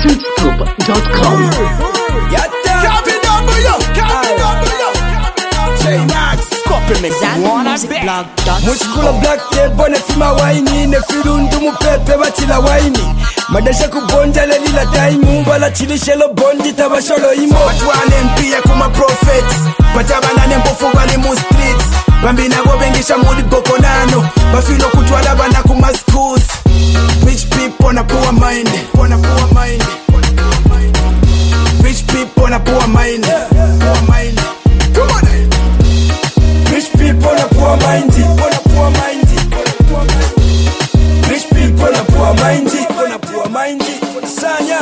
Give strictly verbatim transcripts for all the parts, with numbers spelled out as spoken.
Scoop dot com. Mushkula black table ne fima waini ne filundu mupepe batila waini madasha kubonja le lila time bala chilishelo bondi tabasholo imo batwane mpia kuma prophets batabana ne mbofu bali mu streets bambina go bengisha mudi bokonano bafilo kutwala bana kuma schools rich people na poor mind na poor mind rich people na poor mind poor mind come on rich people na poor mind na poor mind rich people na poor mind na poor mind sanya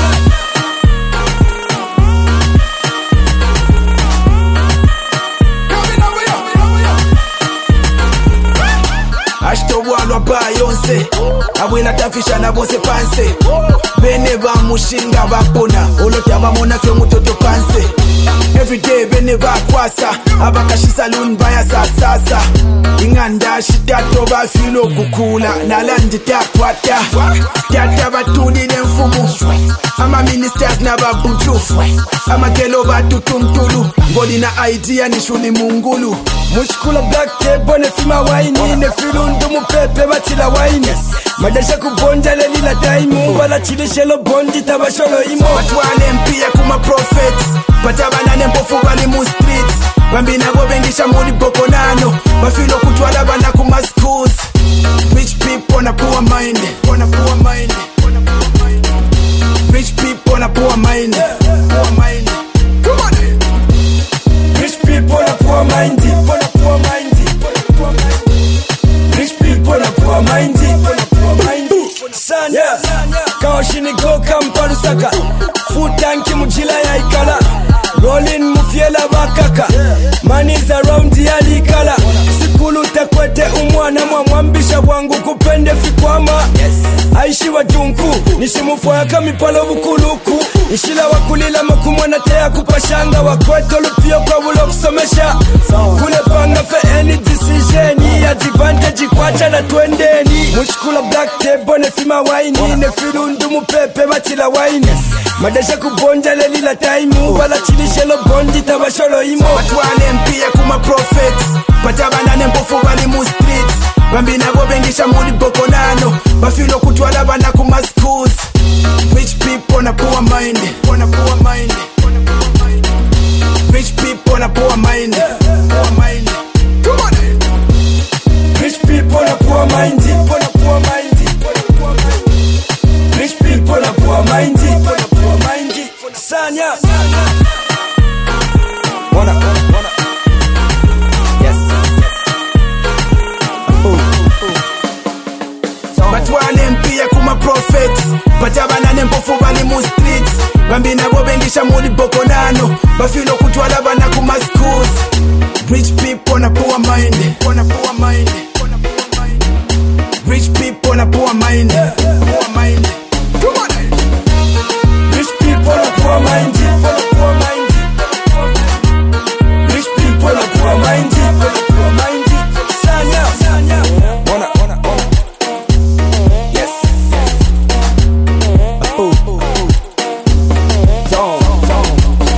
Ashto walwa bayonse abwela tafisha na bose panse bene ba mushinga bakona olota bamona fe mutoto panse everyday bene ba kwasa abakashi saloon baya sasasa inganda shitato bafilo kukula nalandi takwata tata batuli nemfumu ama ministers na babuju ama gelo batutumtulu ngoli na idea ni shuli mungulu mushkula black table ne fima waini ne filundu mupepe batila waini madasha kubonja le lila time bala chilishelo bondi tabasholo imo batwane mpia kuma prophets batabana ne mbofu bali mu streets bambina go bengisha mudi bokonano bafilo kutwala bana kuma schools rich people na poor mind na poor mind rich people na poor mind poor mind come on rich people na poor mind na poor mind rich people na poor mind na poor mind sanya kawashini go kampalu saka futanki mujila ya ikala rolling mufiela bakaka money is around ya likala sikulu takwete umwana mwambisha bwangu kupende fikwama aishi wajunku nishimufu ya kamipalo bukuluku ishila wakulila makumwana teya kupashanga wakweto lupio kwa bulo kusomesha kule panga fe any decision advantage kwacha na twendeni mushkula black table ne fima waini ne filundu mupepe batila waini madasha kubonja le lila time bala chilishelo bondi tabasholo imo batwane mpia kuma prophets batabana ne mbofu bali mu streets bambina go bengisha mudi bokonano bafilo kutwala bana kuma schools rich people na poor mind na poor mind rich people na poor mind poor mind come on rich people na poor mind na poor mind rich people na poor mind na poor mind sanya wanna wanna yes batwane mpia kuma prophets batabana ne mbofu bali mu streets bambina go bengisha mudi bokonano bafilo kutwala bana kuma schools rich people na poor mind na poor mind rich people na poor mind poor mind come on rich people na poor mind na poor mind rich people na poor mind na poor mind sanya sanya wanna wanna wanna yes oh zone zone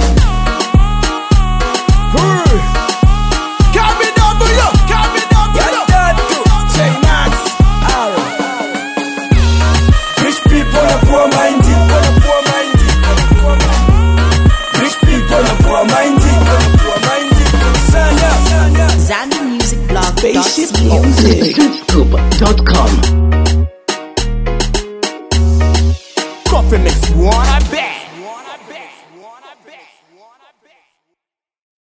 K B W K B W J Max Al rich people na poor mind na poor mind rich people na poor mind na poor mind sanya Zanu Music Blog Spaceship Music. Scoop dot com. Coffee mix one I bet